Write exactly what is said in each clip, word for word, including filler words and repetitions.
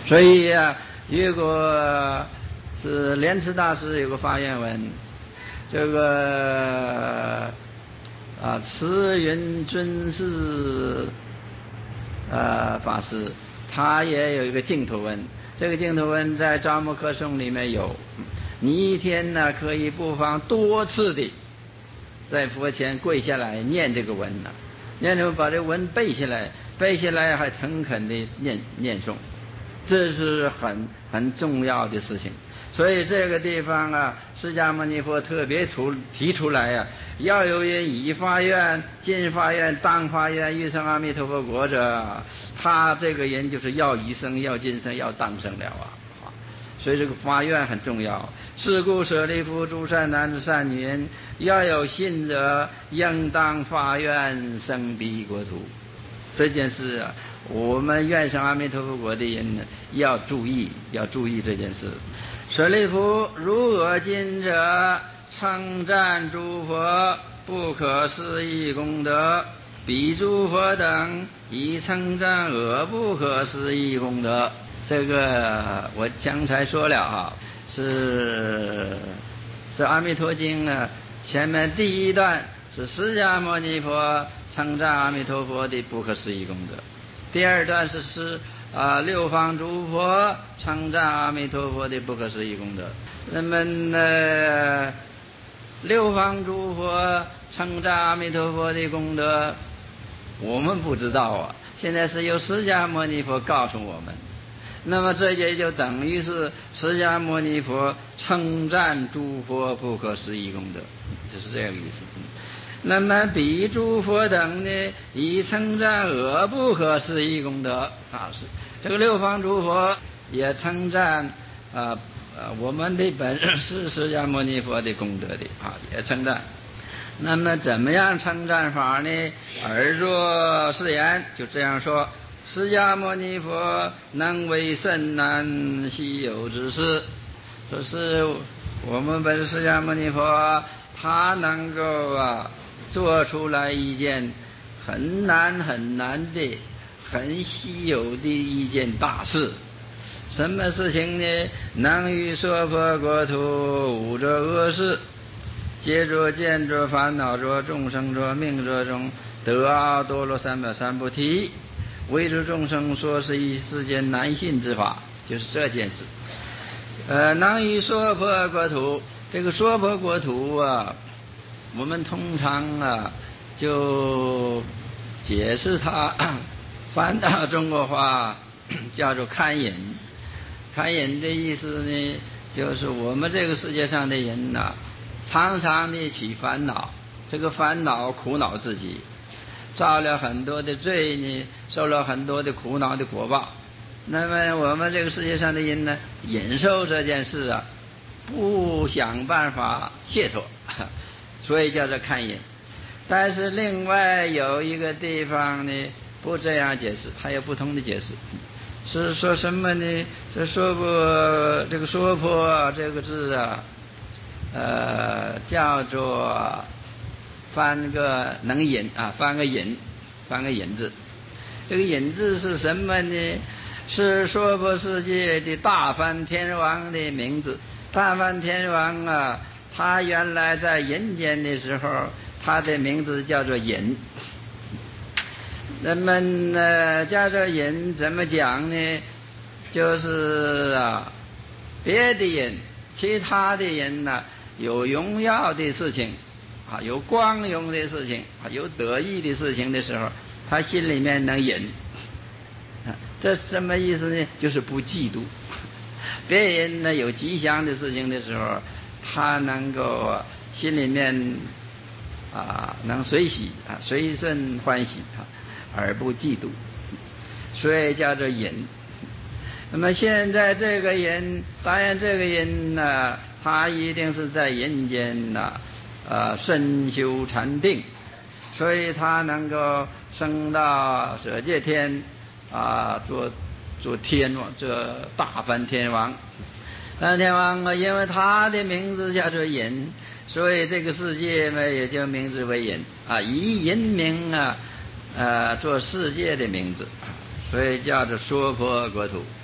所以啊，如果是莲池大师有个发愿文，这个啊慈云尊师呃法师，他也有一个净土文，这个净土文在招募课诵里面有，你一天呢可以不妨多次的在佛前跪下来念这个文呢，念着把这文背下来，背下来还诚恳的念念诵，这是很很重要的事情。所以这个地方啊，释迦牟尼佛特别出提出来呀、啊，要有人已发愿、今发愿、当发愿欲生阿弥陀佛国者，他这个人就是要已生、要今生、要当生了啊。所以这个发愿很重要。是故舍利弗，诸善男子善女人，要有信者，应当发愿生彼国土。这件事啊，我们愿生阿弥陀佛国的人呢，要注意，要注意这件事。舍利弗，如我今者称赞诸佛不可思议功德，彼诸佛等以称赞我不可思议功德。这个我刚才说了哈，是这《阿弥陀经》呢，前面第一段是释迦牟尼佛称赞阿弥陀佛的不可思议功德，第二段是是啊六方诸佛称赞阿弥陀佛的不可思议功德。那么呢，六方诸佛称赞阿弥陀佛的功德，我们不知道啊，现在是由释迦牟尼佛告诉我们。那么这也就等于是释迦牟尼佛称赞诸佛不可思议功德，就是这个意思。那么彼诸佛等呢，以称赞我不可思议功德啊，是这个六方诸佛也称赞啊呃我们的本是释迦牟尼佛的功德的啊，也称赞。那么怎么样称赞法呢？尔若是言，就这样说。释迦牟尼佛能为甚难稀有之事，说是我们本释迦牟尼佛，他能够啊做出来一件很难很难的、很稀有的一件大事。什么事情呢？能于娑婆国土无着恶事，劫着见着烦恼着众生着命着中得阿多罗三藐三菩提，为诸众生说是一世间难信之法，就是这件事。呃，能于娑婆国土，这个娑婆国土啊，我们通常啊就解释它，翻到中国话叫做堪隐。堪隐的意思呢，就是我们这个世界上的人呐、啊，常常的起烦恼，这个烦恼苦恼自己。造了很多的罪呢，受了很多的苦恼的果报。那么我们这个世界上的人呢，忍受这件事啊，不想办法解脱，所以叫做堪隐。但是另外有一个地方呢，不这样解释，还有不同的解释。是说什么呢？这说婆，这个说婆这个字啊，呃，叫做。翻个能引啊，翻个引，翻个引字。这个引字是什么呢？是娑婆世界的大梵天王的名字。大梵天王啊，他原来在人间的时候，他的名字叫做引。那么呢，叫做引怎么讲呢？就是啊，别的人，其他的人呢、啊，有荣耀的事情。啊，有光荣的事情，啊，有得意的事情的时候，他心里面能忍。啊，这什么意思呢？就是不嫉妒。别人呢有吉祥的事情的时候，他能够心里面啊能随喜啊，随顺欢喜啊，而不嫉妒，所以叫做忍。那么现在这个人，当然这个人呢，他一定是在人间呢。呃，深修禅定，所以他能够升到舍界天啊，做做天王，做大梵天王。大天王啊，因为他的名字叫做忍，所以这个世界呢也就名字为忍啊，以人名啊，呃，做世界的名字，所以叫做娑婆国土。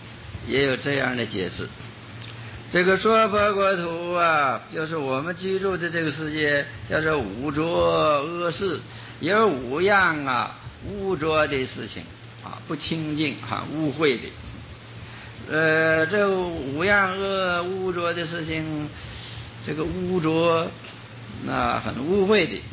也有这样的解释。这个娑婆国土啊，就是我们居住的这个世界，叫做污浊恶世，有五样啊污浊的事情啊，不清净啊，污秽的。呃，这五样恶污浊的事情，这个污浊那很污秽的，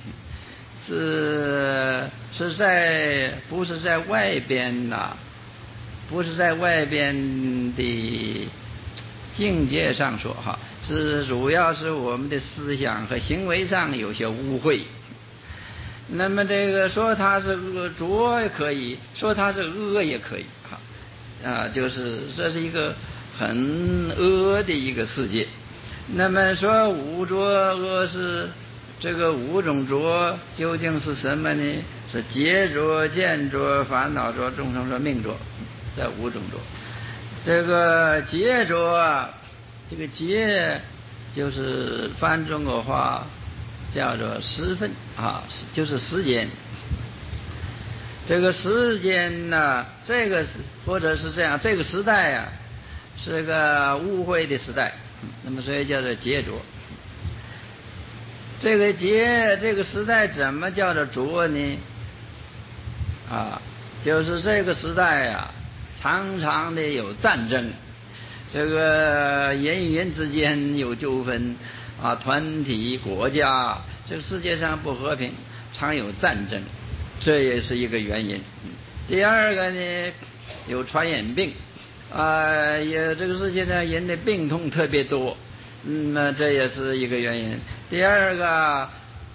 是是在不是在外边呐、啊，不是在外边的境界上说哈，是主要是我们的思想和行为上有些污秽。那么这个说它是恶浊也可以，说它是恶也可以哈，啊，就是这是一个很恶的一个世界。那么说污浊恶是这个五种浊究竟是什么呢？是劫浊、见浊、烦恼浊、众生浊、命浊，这五种浊。这个劫浊啊，这个劫就是翻中国话叫做时分啊，就是时间。这个时间呢，这个是或者是这样，这个时代啊是个污秽的时代，那么所以叫做劫浊。这个劫这个时代怎么叫做浊呢？啊，就是这个时代啊，常常的有战争，这个人与人之间有纠纷啊，团体国家，这个世界上不和平，常有战争，这也是一个原因。第二个呢，有传染病啊，也这个世界上人的病痛特别多，嗯，那这也是一个原因。第二个，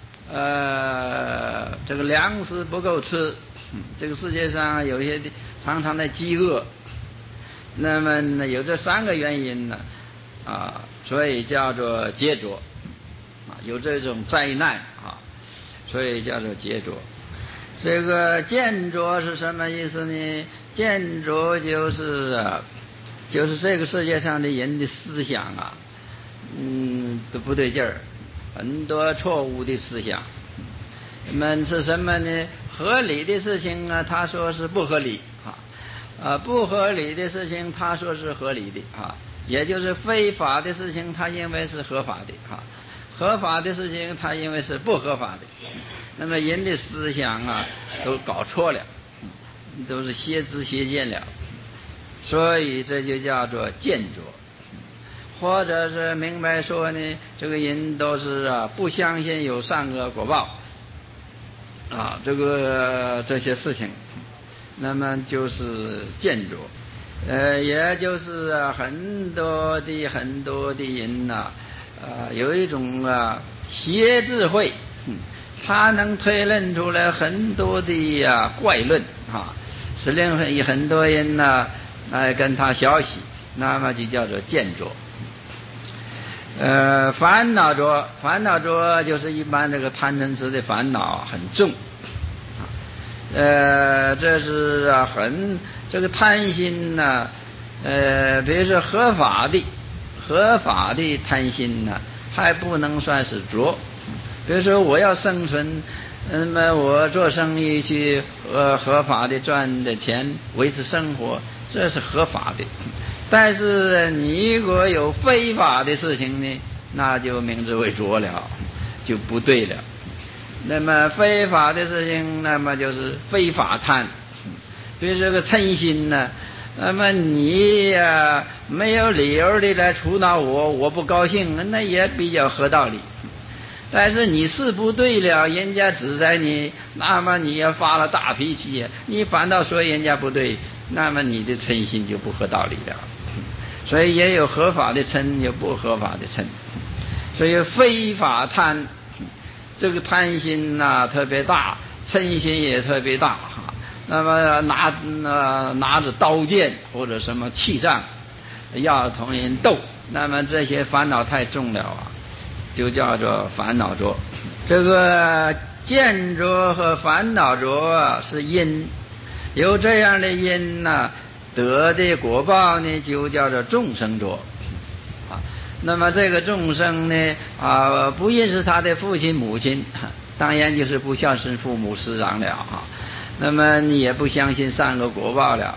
呃，这个粮食不够吃，这个世界上有一些常常的饥饿，那么呢有这三个原因呢，啊，所以叫做劫浊，啊，有这种灾难啊，所以叫做劫浊。这个见浊是什么意思呢？见浊就是啊，就是这个世界上的人的思想啊，嗯，都不对劲儿，很多错误的思想。那么是什么呢？合理的事情啊，他说是不合理啊，啊，不合理的事情他说是合理的啊，也就是非法的事情他认为是合法的啊，合法的事情他认为是不合法的。那么人的思想啊都搞错了，都是邪知邪见了，所以这就叫做见浊。或者是明白说呢，这个人都是啊不相信有善恶果报啊，这个这些事情，那么就是见浊。呃，也就是啊很多的很多的人呐、啊，呃，有一种啊邪智慧，嗯，他能推论出来很多的呀、啊、怪论啊，使令很很多人呢来、啊、跟他学习，那么就叫做见浊。呃，烦恼浊，烦恼浊就是一般这个贪嗔痴的烦恼很重，呃，这是啊很这个贪心呢、啊，呃，比如说合法的合法的贪心呢、啊，还不能算是浊。比如说我要生存，那么我做生意去呃合法的赚的钱维持生活，这是合法的。但是你如果有非法的事情呢，那就名之为浊了，就不对了。那么非法的事情，那么就是非法贪。比如说个嗔心呢，那么你呀、啊、没有理由的来触恼我，我不高兴，那也比较合道理。但是你是不对了，人家指责你，那么你也发了大脾气，你反倒说人家不对，那么你的嗔心就不合道理了。所以也有合法的嗔，有不合法的嗔。所以非法贪，这个贪心呐、啊、特别大，嗔心也特别大哈。那么拿呃拿着刀剑或者什么器杖，要同人斗，那么这些烦恼太重了啊，就叫做烦恼浊。这个见浊和烦恼浊是因，有这样的因呢、啊，得的果报呢就叫做众生浊啊。那么这个众生呢啊，不认识他的父亲母亲，当然就是不孝顺父母师长了啊。那么你也不相信善恶果报了，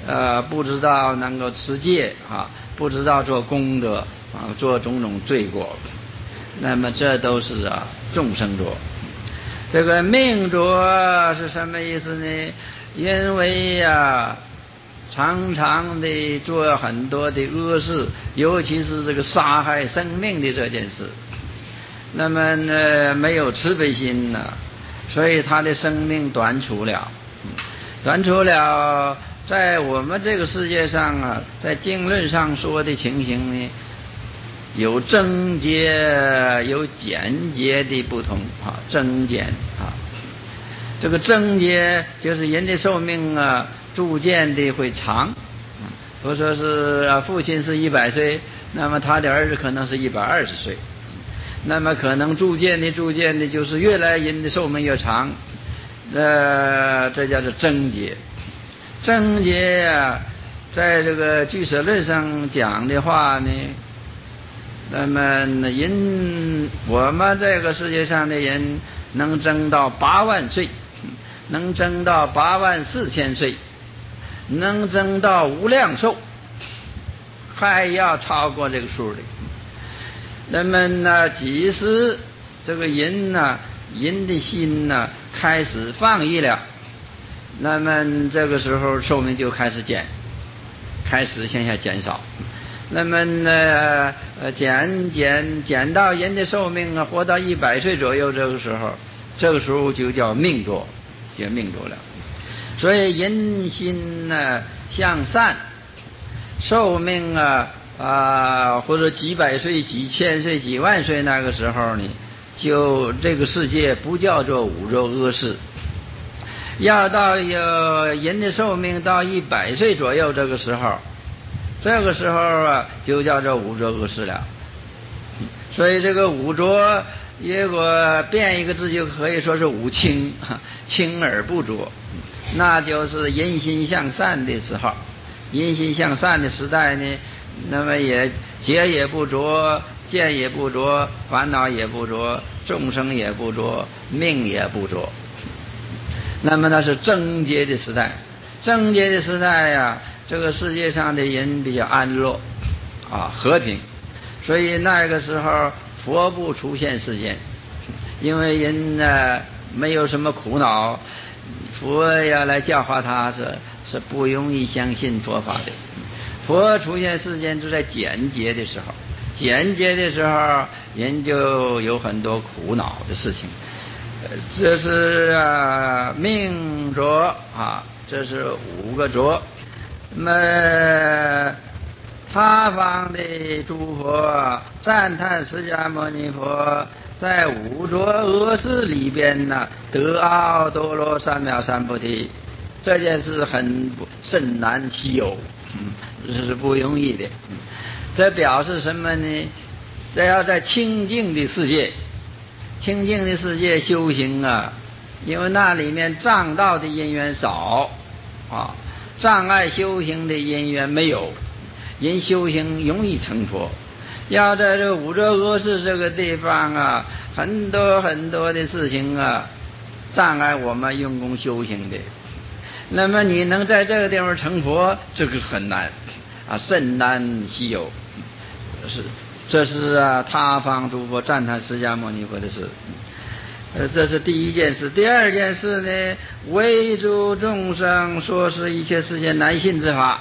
呃不知道能够持戒啊，不知道做功德啊，做种种罪过，那么这都是啊众生浊。这个命浊是什么意思呢？因为呀、啊，常常的做很多的恶事，尤其是这个杀害生命的这件事，那么呢没有慈悲心呢、啊，所以他的生命短促了，短促了。在我们这个世界上啊，在经论上说的情形呢，有增减有减节的不同啊，增减啊，这个增节就是人的寿命啊，逐渐的会长。比如说是父亲是一百岁，那么他的儿子可能是一百二十岁，那么可能逐渐的、逐渐的，就是越来人的寿命越长，呃，这叫做增节。增节啊，在这个俱舍论上讲的话呢。那么人，我们这个世界上的人能增到八万岁，能增到八万四千岁，能增到无量寿，还要超过这个数的。那么呢，即使这个人呢，人的心呢开始放逸了，那么这个时候寿命就开始减，开始向下减少。那么呢，呃，减减减到人的寿命啊，活到一百岁左右，这个时候，这个时候就叫命浊，叫命浊了。所以人心呢向善，寿命啊啊，或者几百岁、几千岁、几万岁，那个时候呢，就这个世界不叫做五浊恶世。要到有人的寿命到一百岁左右，这个时候。这个时候啊，就叫做五浊恶世了。所以这个五浊，如果变一个字，就可以说是五清，清而不浊，那就是人心向善的时候。人心向善的时代呢，那么也劫也不浊，见也不浊，烦恼也不浊，众生也不浊，命也不浊。那么那是正劫的时代，正劫的时代呀、啊。这个世界上的人比较安乐啊，和平，所以那个时候佛不出现世间，因为人呢没有什么苦恼，佛要来教化他是是不容易相信佛法的。佛出现世间就在简劫的时候，简劫的时候人就有很多苦恼的事情，这是啊命浊啊，这是五个浊。那么他方的诸佛赞叹释迦牟尼佛在五浊恶世里边呢得阿耨多罗三藐三菩提，这件事很甚难稀有，嗯，这是不容易的。嗯，这表示什么呢？这要在清净的世界，清净的世界修行啊，因为那里面障道的因缘少啊。障碍修行的因缘没有，人修行容易成佛。要在这五浊恶世这个地方啊，很多很多的事情啊，障碍我们用功修行的。那么你能在这个地方成佛，这个很难啊，甚难稀有。是，这是啊，他方诸佛赞叹释迦牟尼佛的事。呃，这是第一件事。第二件事呢，为诸众生说是一切世间难信之法。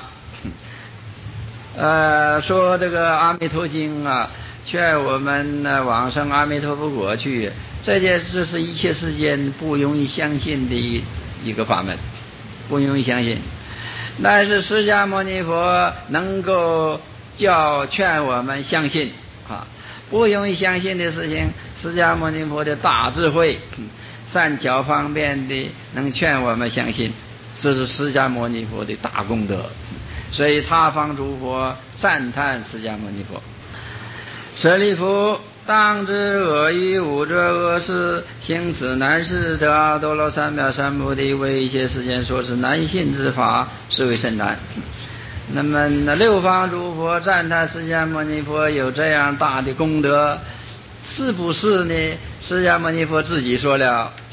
呃，说这个阿弥陀经啊，劝我们呢往生阿弥陀佛国去，这件事是一切世间不容易相信的一一个法门，不容易相信。但是释迦牟尼佛能够叫劝我们相信啊。不容易相信的事情，释迦牟尼佛的大智慧、善巧方便的能劝我们相信，这是释迦牟尼佛的大功德。所以他方诸佛赞叹释迦牟尼佛。舍利弗，当知我于五浊恶世行此难事，得阿耨多罗三藐三菩提，为一切世间说是难信之法，是为甚难。那么那六方诸佛赞叹释迦牟尼佛有这样大的功德，是不是呢？释迦牟尼佛自己说了，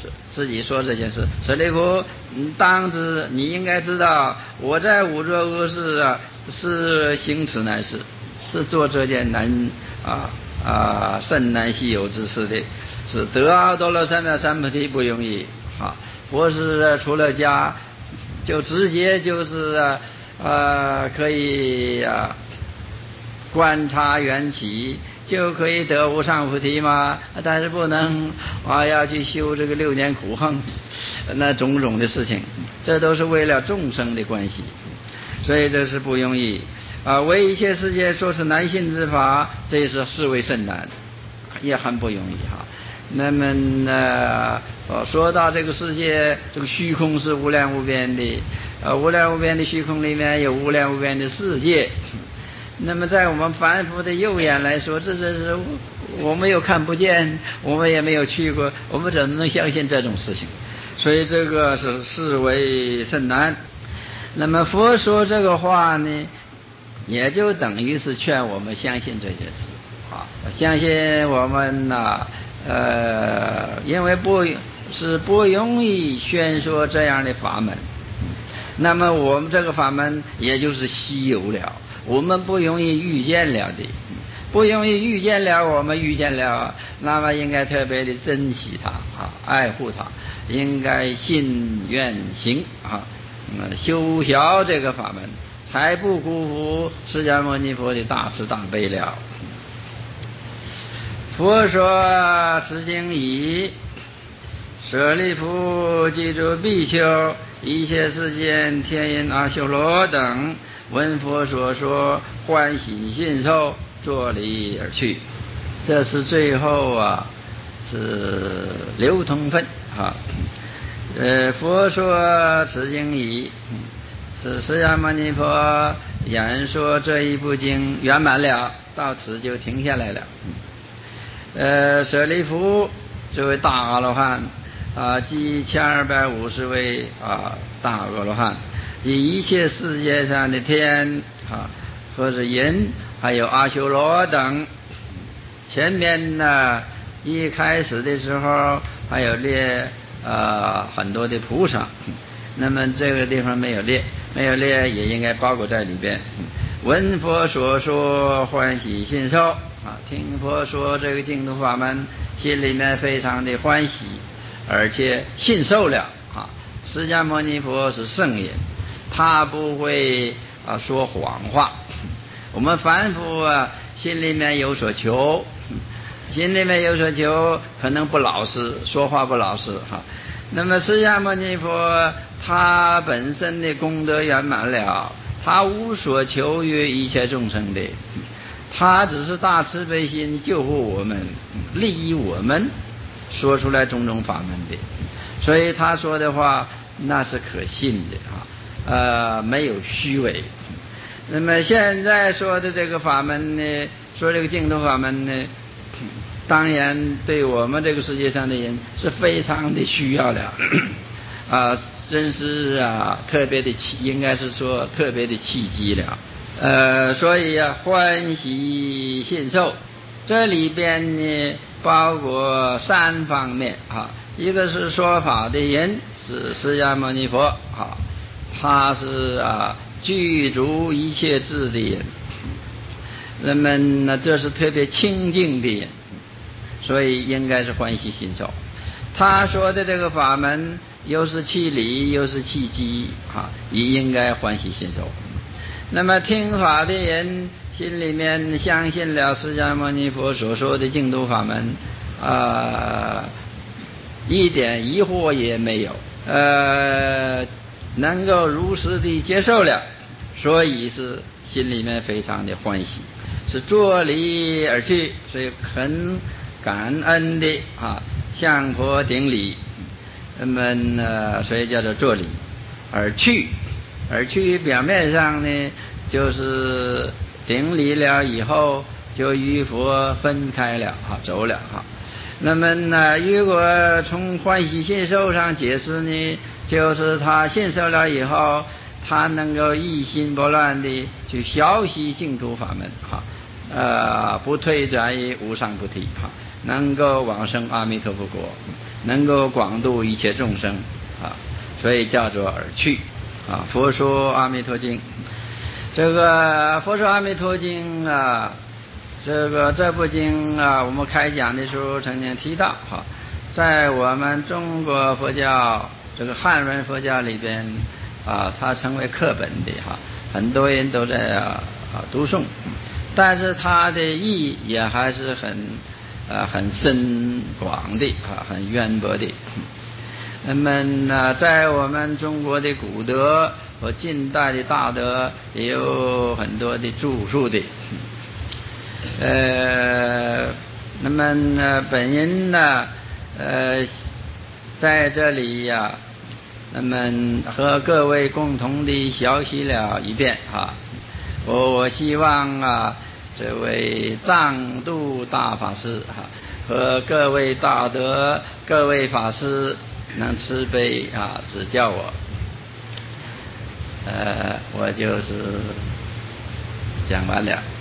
自己说这件事，舍利弗，当知你应该知道，我在五浊恶世啊，是行此难事，是做这件难啊啊甚难稀有之事的，是得阿多罗三藐三菩提不容易啊！我是出了家，就直接就是啊呃可以啊观察缘起。就可以得无上菩提吗？但是不能啊，要去修这个六年苦行，那种种的事情，这都是为了众生的关系，所以这是不容易啊。为一切世界说是难信之法，这是视为甚难，也很不容易哈。那么呢，说到这个世界，这个虚空是无量无边的，呃，无量无边的虚空里面有无量无边的世界。那么在我们凡夫的右眼来说，这这是我们又看不见，我们也没有去过，我们怎么能相信这种事情？所以这个是视为甚难。那么佛说这个话呢，也就等于是劝我们相信这件事啊，相信我们呐、啊，呃，因为不是不容易宣说这样的法门，那么我们这个法门也就是稀有了。我们不容易遇见了的，不容易遇见了，我们遇见了，那么应该特别的珍惜它啊，爱护它，应该信愿行啊，嗯，修学这个法门，才不辜负释迦牟尼佛的大慈大悲了。佛说此经已，舍利弗，记住比丘，一切世间天人阿修罗等。闻佛所说，欢喜信受，作礼而去。这是最后啊，是流通分啊。呃，佛说此经已，是释迦牟尼佛演说这一部经圆满了，到此就停下来了。呃，舍利弗这位大阿罗汉啊，即千二百五十位啊大阿罗汉。即一切世界上的天啊，或者人，还有阿修罗等。前面呢，一开始的时候还有列呃很多的菩萨，那么这个地方没有列，没有列也应该包括在里边。闻佛所说，欢喜信受啊，听佛说这个净土法门，心里面非常的欢喜，而且信受了啊。释迦牟尼佛是圣人。他不会啊说谎话，我们凡夫啊心里面有所求，心里面有所求，可能不老实，说话不老实哈。那么释迦牟尼佛他本身的功德圆满了，他无所求于一切众生的，他只是大慈悲心救护我们，利益我们，说出来种种法门的，所以他说的话那是可信的啊。呃，没有虚伪。那么现在说的这个法门呢，说这个净土法门呢，当然对我们这个世界上的人是非常的需要的，啊，真是啊特别的契，应该是说特别的契机了。呃，所以啊，欢喜信受，这里边呢包括三方面啊，一个是说法的人是释迦牟尼佛啊。他是啊具足一切智的人，那么呢这是特别清净的人，所以应该是欢喜信受。他说的这个法门又是契理又是契机啊，也应该欢喜信受。那么听法的人心里面相信了释迦牟尼佛所说的净土法门啊，一点疑惑也没有，呃能够如实地接受了，所以是心里面非常的欢喜，是作礼而去，所以很感恩的啊向佛顶礼。那么呢，所以叫做作礼而去。而去表面上呢，就是顶礼了以后就与佛分开了啊，走了啊。那么呢，如果从欢喜信受上解释呢，就是他信受了以后，他能够一心不乱地去学习净土法门哈，呃，不退转于无上菩提哈，能够往生阿弥陀佛国。 能够广度一切众生啊，所以叫做耳趣啊。佛说阿弥陀经，这个佛说阿弥陀经啊，这个这部经啊，我们开讲的时候曾经提到哈，在我们中国佛教这个汉文佛教里边啊，它成为课本的哈，很多人都在啊读诵，但是它的意义也还是很呃很深广的啊，很渊博的。那么呢，在我们中国的古德和近代的大德也有很多的著述的。呃，那么呢，本人呢，呃，在这里呀、啊，那么和各位共同的学习了一遍哈。我我希望啊，这位藏度大法师哈和各位大德、各位法师能慈悲啊指教我。呃，我就是讲完了。